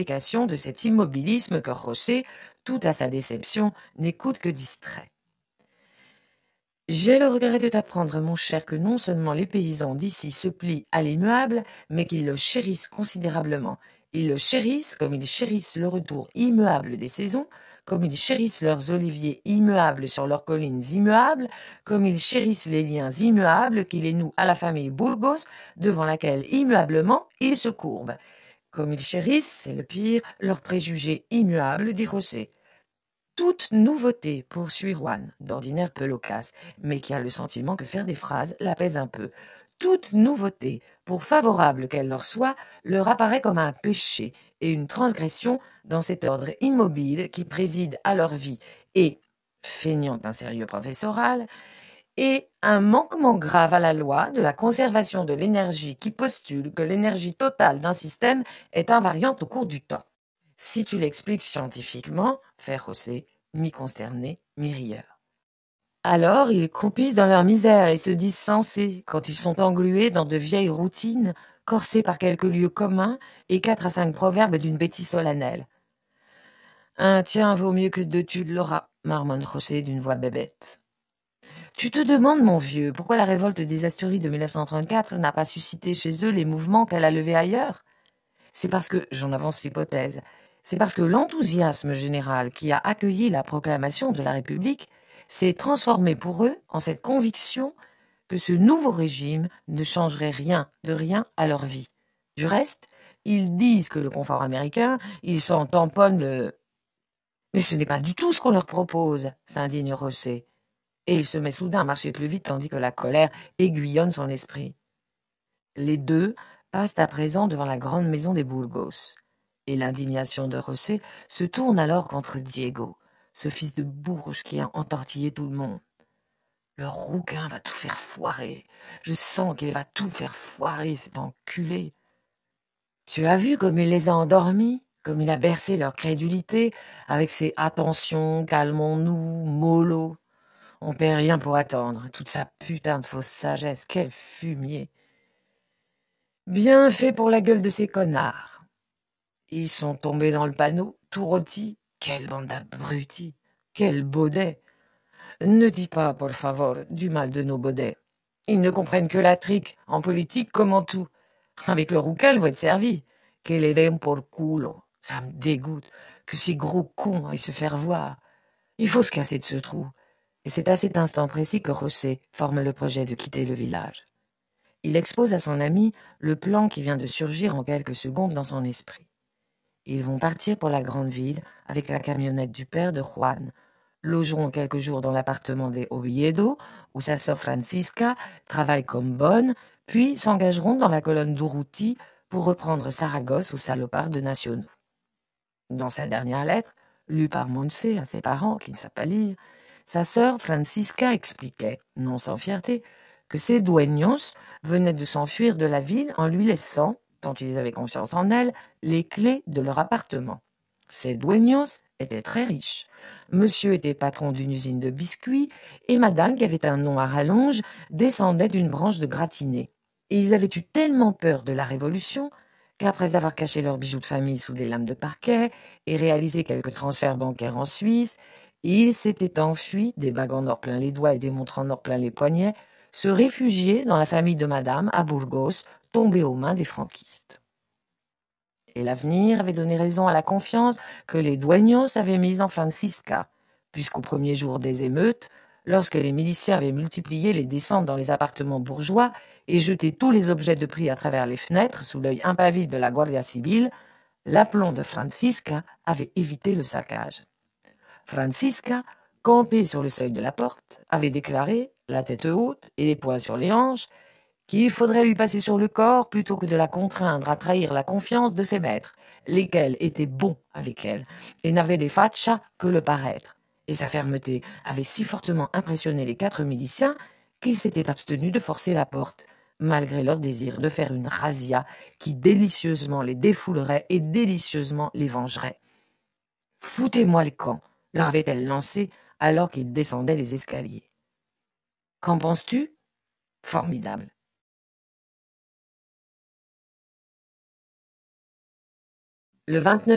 l'explication de cet immobilisme que José, tout à sa déception, n'écoute que distrait. J'ai le regret de t'apprendre, mon cher, que non seulement les paysans d'ici se plient à l'immuable, mais qu'ils le chérissent considérablement. Ils le chérissent comme ils chérissent le retour immuable des saisons, comme ils chérissent leurs oliviers immuables sur leurs collines immuables, comme ils chérissent les liens immuables qui les nouent à la famille Burgos, devant laquelle immuablement ils se courbent. Comme ils chérissent, c'est le pire, leurs préjugés immuables, dit José. Toute nouveauté, poursuit Juan, d'ordinaire peu loquace, mais qui a le sentiment que faire des phrases l'apaise un peu. Toute nouveauté, pour favorable qu'elle leur soit, leur apparaît comme un péché et une transgression dans cet ordre immobile qui préside à leur vie et, feignant un sérieux professoral, et un manquement grave à la loi de la conservation de l'énergie qui postule que l'énergie totale d'un système est invariante au cours du temps. Si tu l'expliques scientifiquement, fait José, mi-consterné, mi-rieur. Alors ils croupissent dans leur misère et se disent sensés quand ils sont englués dans de vieilles routines, corsés par quelques lieux communs et 4 à 5 proverbes d'une bêtise solennelle. Un tien vaut mieux que 2 tu l'auras, marmonne José d'une voix bébête. Tu te demandes, mon vieux, pourquoi la révolte des Asturies de 1934 n'a pas suscité chez eux les mouvements qu'elle a levés ailleurs? C'est parce que, j'en avance l'hypothèse, c'est parce que l'enthousiasme général qui a accueilli la proclamation de la République s'est transformé pour eux en cette conviction que ce nouveau régime ne changerait rien de rien à leur vie. Du reste, ils disent que le confort américain, ils s'en tamponnent le... Mais ce n'est pas du tout ce qu'on leur propose, s'indigne José. Et il se met soudain à marcher plus vite tandis que la colère aiguillonne son esprit. Les deux passent à présent devant la grande maison des Burgos. Et l'indignation de José se tourne alors contre Diego, ce fils de bourge qui a entortillé tout le monde. Le rouquin va tout faire foirer. Je sens qu'il va tout faire foirer, cet enculé. Tu as vu comme il les a endormis, comme il a bercé leur crédulité avec ses « attention, calmons-nous, mollo ». On paie rien pour attendre, toute sa putain de fausse sagesse, quel fumier. Bien fait pour la gueule de ces connards. Ils sont tombés dans le panneau, tout rôtis. Quelle bande d'abrutis, quel baudet. Ne dis pas, por favor, du mal de nos baudets. Ils ne comprennent que la trique, en politique comme en tout. Avec le rouquin, ils vont être servis. Que les den por culo. Ça me dégoûte. Que ces gros cons aillent se faire voir. Il faut se casser de ce trou. Et c'est à cet instant précis que José forme le projet de quitter le village. Il expose à son ami le plan qui vient de surgir en quelques secondes dans son esprit. Ils vont partir pour la grande ville avec la camionnette du père de Juan, logeront quelques jours dans l'appartement des Oviedo, où sa sœur Francisca travaille comme bonne, puis s'engageront dans la colonne d'Urruti pour reprendre Saragosse aux salopards de nationaux. Dans sa dernière lettre, lue par Montse à ses parents, qui ne savent pas lire, sa sœur Francisca expliquait, non sans fierté, que ses dueños venaient de s'enfuir de la ville en lui laissant, tant ils avaient confiance en elle, les clés de leur appartement. Ces dueños étaient très riches. Monsieur était patron d'une usine de biscuits et madame, qui avait un nom à rallonge, descendait d'une branche de gratinés. Et ils avaient eu tellement peur de la Révolution qu'après avoir caché leurs bijoux de famille sous des lames de parquet et réalisé quelques transferts bancaires en Suisse, ils s'étaient enfuis, des bagues en or plein les doigts et des montres en or plein les poignets, se réfugier dans la famille de madame à Burgos, tombée aux mains des franquistes. Et l'avenir avait donné raison à la confiance que les dueños avaient mise en Francisca, puisqu'au premier jour des émeutes, lorsque les miliciens avaient multiplié les descentes dans les appartements bourgeois et jeté tous les objets de prix à travers les fenêtres sous l'œil impavide de la Guardia Civile, l'aplomb de Francisca avait évité le saccage. Francisca, campée sur le seuil de la porte, avait déclaré, la tête haute et les poings sur les hanches, qu'il faudrait lui passer sur le corps plutôt que de la contraindre à trahir la confiance de ses maîtres, lesquels étaient bons avec elle et n'avaient des faccia que le paraître. Et sa fermeté avait si fortement impressionné les 4 miliciens qu'ils s'étaient abstenus de forcer la porte, malgré leur désir de faire une razzia qui délicieusement les défoulerait et délicieusement les vengerait. « Foutez-moi le camp !» leur avait-elle lancé alors qu'ils descendaient les escaliers. « Qu'en penses-tu ? Formidable. » Le 29